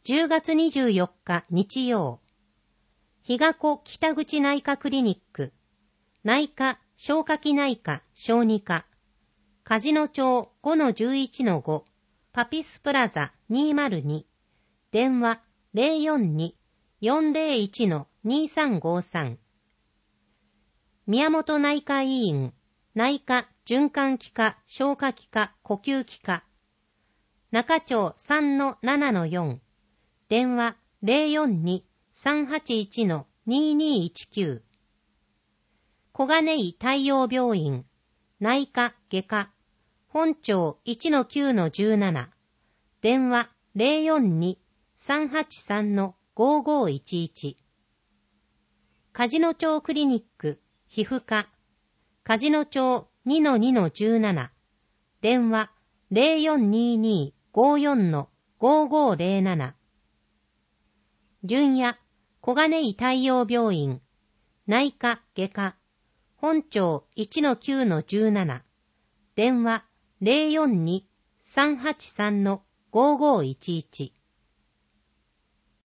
10月24日日曜、日が子北口内科クリニック、内科、消化器内科、小児科、梶野町 5-11-5、パピスプラザ202、電話 042-401-2353。宮本内科医院、内科、循環器科、消化器科、呼吸器科、中町 3-7-4、電話 042-381-2219。小金井太陽病院、内科、外科、本町 1-9-17、電話 042-383-5511。梶野町クリニック、皮膚科、梶野町 2-2-17、電話 0422-54-5507。純也、小金井太陽病院、内科、外科、本町 1-9-17、電話 042-383-5511。